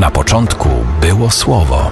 Na początku było Słowo.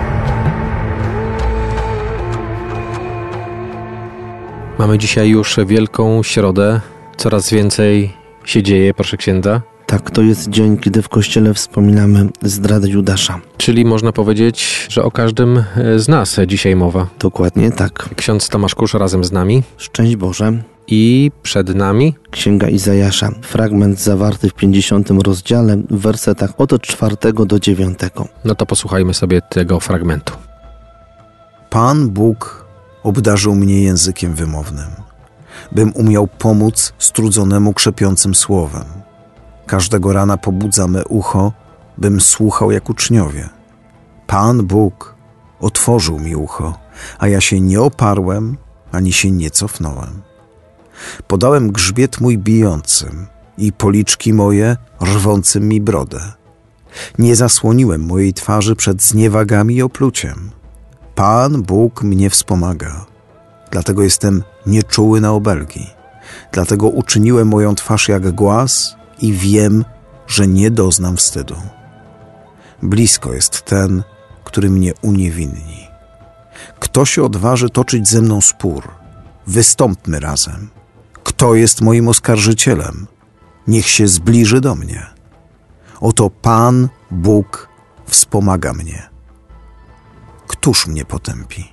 Mamy dzisiaj już Wielką Środę. Coraz więcej się dzieje, proszę księdza. Tak, to jest dzień, kiedy w Kościele wspominamy zdradę Judasza. Czyli można powiedzieć, że o każdym z nas dzisiaj mowa. Dokładnie tak. Ksiądz Tomasz Kusz razem z nami. Szczęść Boże. I przed nami Księga Izajasza. Fragment zawarty w 50 rozdziale, w wersetach od 4 do 9. No to posłuchajmy sobie tego fragmentu. Pan Bóg obdarzył mnie językiem wymownym, bym umiał pomóc strudzonemu krzepiącym słowem. Każdego rana pobudza me ucho, bym słuchał jak uczniowie. Pan Bóg otworzył mi ucho, a ja się nie oparłem, ani się nie cofnąłem. Podałem grzbiet mój bijącym i policzki moje rwącym mi brodę. Nie zasłoniłem mojej twarzy przed zniewagami i opluciem. Pan Bóg mnie wspomaga, dlatego jestem nieczuły na obelgi. Dlatego uczyniłem moją twarz jak głaz i wiem, że nie doznam wstydu. Blisko jest ten, który mnie uniewinni. Kto się odważy toczyć ze mną spór? Wystąpmy razem. Kto jest moim oskarżycielem? Niech się zbliży do mnie. Oto Pan Bóg wspomaga mnie. Któż mnie potępi?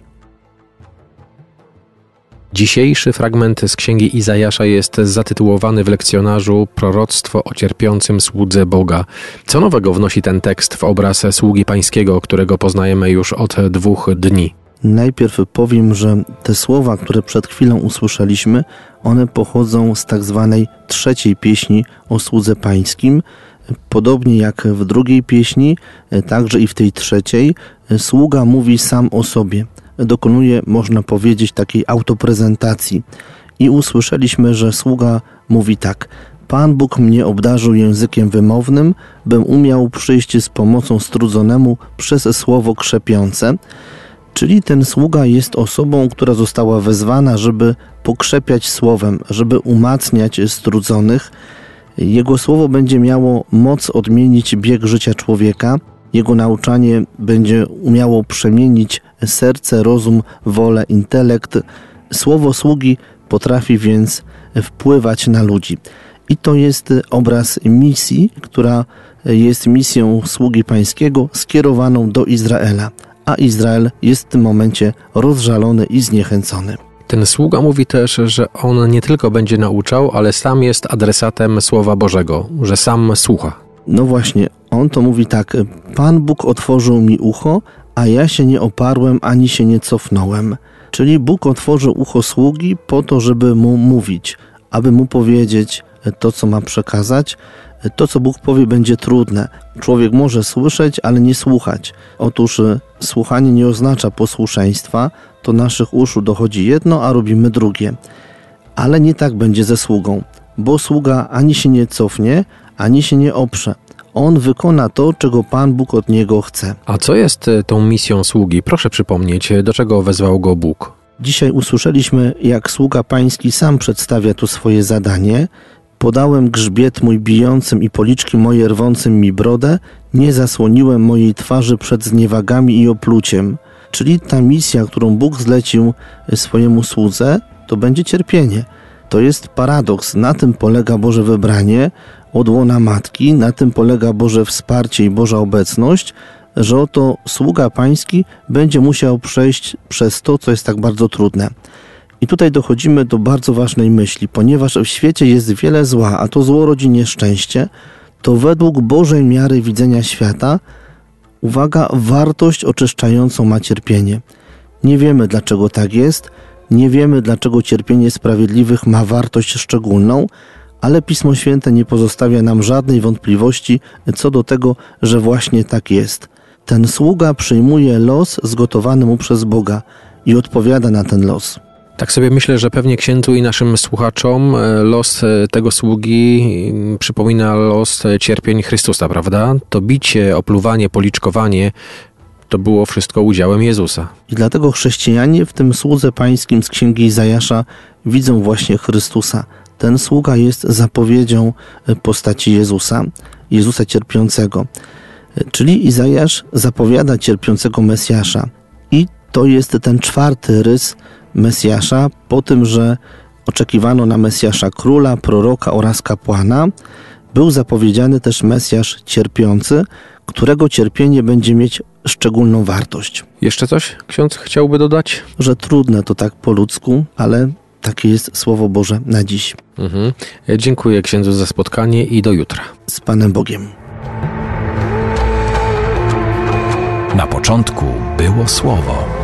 Dzisiejszy fragment z Księgi Izajasza jest zatytułowany w lekcjonarzu Proroctwo o cierpiącym słudze Boga. Co nowego wnosi ten tekst w obraz sługi pańskiego, którego poznajemy już od 2 dni? Najpierw powiem, że te słowa, które przed chwilą usłyszeliśmy, one pochodzą z tak zwanej trzeciej pieśni o słudze pańskim. Podobnie jak w drugiej pieśni, także i w tej trzeciej, sługa mówi sam o sobie. Dokonuje, można powiedzieć, takiej autoprezentacji. I usłyszeliśmy, że sługa mówi tak: Pan Bóg mnie obdarzył językiem wymownym, bym umiał przyjść z pomocą strudzonemu przez słowo krzepiące. Czyli ten sługa jest osobą, która została wezwana, żeby pokrzepiać słowem, żeby umacniać strudzonych. Jego słowo będzie miało moc odmienić bieg życia człowieka. Jego nauczanie będzie umiało przemienić serce, rozum, wolę, intelekt. Słowo sługi potrafi więc wpływać na ludzi. I to jest obraz misji, która jest misją sługi pańskiego skierowaną do Izraela. A Izrael jest w tym momencie rozżalony i zniechęcony. Ten sługa mówi też, że on nie tylko będzie nauczał, ale sam jest adresatem Słowa Bożego, że sam słucha. No właśnie, on to mówi tak: Pan Bóg otworzył mi ucho, a ja się nie oparłem, ani się nie cofnąłem. Czyli Bóg otworzył ucho sługi po to, żeby mu mówić, aby mu powiedzieć to, co ma przekazać. To, co Bóg powie, będzie trudne. Człowiek może słyszeć, ale nie słuchać. Otóż słuchanie nie oznacza posłuszeństwa. Do naszych uszu dochodzi jedno, a robimy drugie. Ale nie tak będzie ze sługą, bo sługa ani się nie cofnie, ani się nie oprze. On wykona to, czego Pan Bóg od niego chce. A co jest tą misją sługi? Proszę przypomnieć, do czego wezwał go Bóg? Dzisiaj usłyszeliśmy, jak sługa pański sam przedstawia tu swoje zadanie. Podałem grzbiet mój bijącym i policzki moje rwącym mi brodę, nie zasłoniłem mojej twarzy przed zniewagami i opluciem. Czyli ta misja, którą Bóg zlecił swojemu słudze, to będzie cierpienie. To jest paradoks. Na tym polega Boże wybranie od łona matki, na tym polega Boże wsparcie i Boża obecność, że oto sługa pański będzie musiał przejść przez to, co jest tak bardzo trudne. I tutaj dochodzimy do bardzo ważnej myśli, ponieważ w świecie jest wiele zła, a to zło rodzi nieszczęście, to według Bożej miary widzenia świata, uwaga, wartość oczyszczającą ma cierpienie. Nie wiemy, dlaczego tak jest, nie wiemy, dlaczego cierpienie sprawiedliwych ma wartość szczególną, ale Pismo Święte nie pozostawia nam żadnej wątpliwości co do tego, że właśnie tak jest. Ten sługa przyjmuje los zgotowany mu przez Boga i odpowiada na ten los. Tak sobie myślę, że pewnie księdzu i naszym słuchaczom los tego sługi przypomina los cierpień Chrystusa, prawda? To bicie, opluwanie, policzkowanie to było wszystko udziałem Jezusa. I dlatego chrześcijanie w tym słudze pańskim z Księgi Izajasza widzą właśnie Chrystusa. Ten sługa jest zapowiedzią postaci Jezusa cierpiącego. Czyli Izajasz zapowiada cierpiącego Mesjasza. I to jest ten czwarty rys Mesjasza. Po tym, że oczekiwano na Mesjasza króla, proroka oraz kapłana, był zapowiedziany też Mesjasz cierpiący, którego cierpienie będzie mieć szczególną wartość. Jeszcze coś ksiądz chciałby dodać? Że trudne to tak po ludzku, ale takie jest Słowo Boże na dziś. Dziękuję księdzu za spotkanie i do jutra. Z Panem Bogiem. Na początku było Słowo.